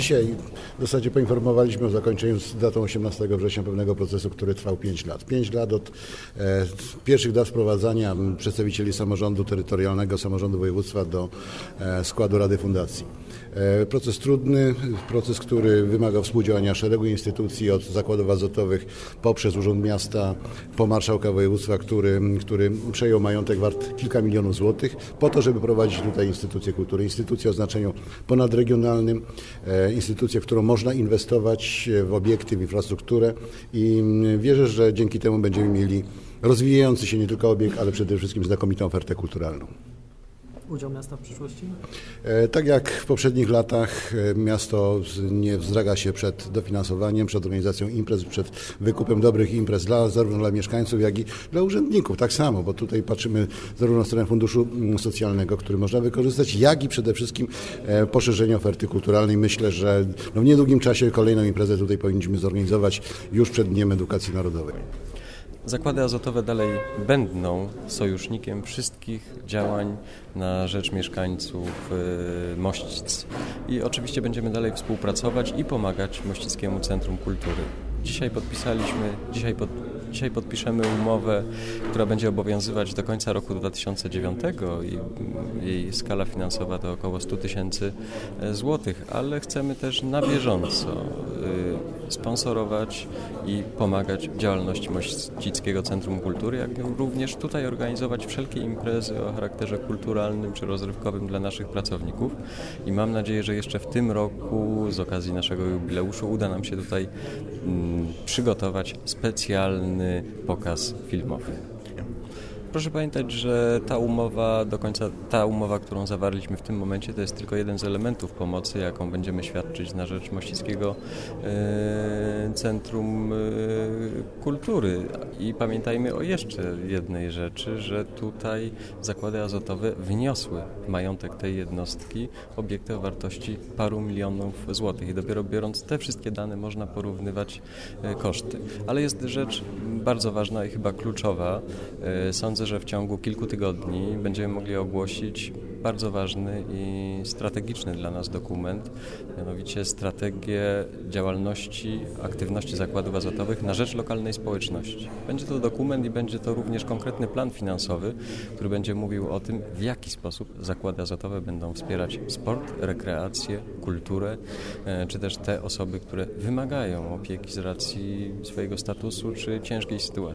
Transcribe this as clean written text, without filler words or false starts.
Dzisiaj w zasadzie poinformowaliśmy o zakończeniu z datą 18 września pewnego procesu, który trwał 5 lat. 5 lat od pierwszych dat wprowadzania przedstawicieli samorządu terytorialnego, samorządu województwa do składu Rady Fundacji. Proces trudny, proces, który wymagał współdziałania szeregu instytucji, od zakładów azotowych poprzez Urząd Miasta, po marszałka województwa, który przejął majątek wart kilka milionów złotych po to, żeby prowadzić tutaj instytucje kultury. Instytucje o znaczeniu ponadregionalnym, instytucje, w którą można inwestować w obiekty, w infrastrukturę i wierzę, że dzięki temu będziemy mieli rozwijający się nie tylko obiekt, ale przede wszystkim znakomitą ofertę kulturalną. Udział miasta w przyszłości? Tak jak w poprzednich latach miasto nie wzdraga się przed dofinansowaniem, przed organizacją imprez, przed wykupem dobrych imprez zarówno dla mieszkańców, jak i dla urzędników. Tak samo, bo tutaj patrzymy zarówno w stronę funduszu socjalnego, który można wykorzystać, jak i przede wszystkim poszerzenie oferty kulturalnej. Myślę, że w niedługim czasie kolejną imprezę tutaj powinniśmy zorganizować już przed Dniem Edukacji Narodowej. Zakłady azotowe dalej będą sojusznikiem wszystkich działań na rzecz mieszkańców Mościc i oczywiście będziemy dalej współpracować i pomagać Mościckiemu Centrum Kultury. Dzisiaj podpiszemy umowę, która będzie obowiązywać do końca roku 2009 i jej skala finansowa to około 100 000 złotych, ale chcemy też na bieżąco sponsorować i pomagać działalności Mościckiego Centrum Kultury, jak również tutaj organizować wszelkie imprezy o charakterze kulturalnym czy rozrywkowym dla naszych pracowników i mam nadzieję, że jeszcze w tym roku z okazji naszego jubileuszu uda nam się tutaj przygotować specjalny pokaz filmowy. Proszę pamiętać, że ta umowa, którą zawarliśmy w tym momencie, to jest tylko jeden z elementów pomocy, jaką będziemy świadczyć na rzecz Mościckiego Centrum Kultury. I pamiętajmy o jeszcze jednej rzeczy, że tutaj zakłady azotowe wniosły w majątek tej jednostki obiekty o wartości paru milionów złotych. I dopiero biorąc te wszystkie dane można porównywać koszty. Ale jest rzecz bardzo ważna i chyba kluczowa. Sądzę, że w ciągu kilku tygodni będziemy mogli ogłosić bardzo ważny i strategiczny dla nas dokument, mianowicie strategię działalności, aktywności zakładów azotowych na rzecz lokalnej społeczności. Będzie to dokument i będzie to również konkretny plan finansowy, który będzie mówił o tym, w jaki sposób zakłady azotowe będą wspierać sport, rekreację, kulturę, czy też te osoby, które wymagają opieki z racji swojego statusu czy ciężkiej sytuacji.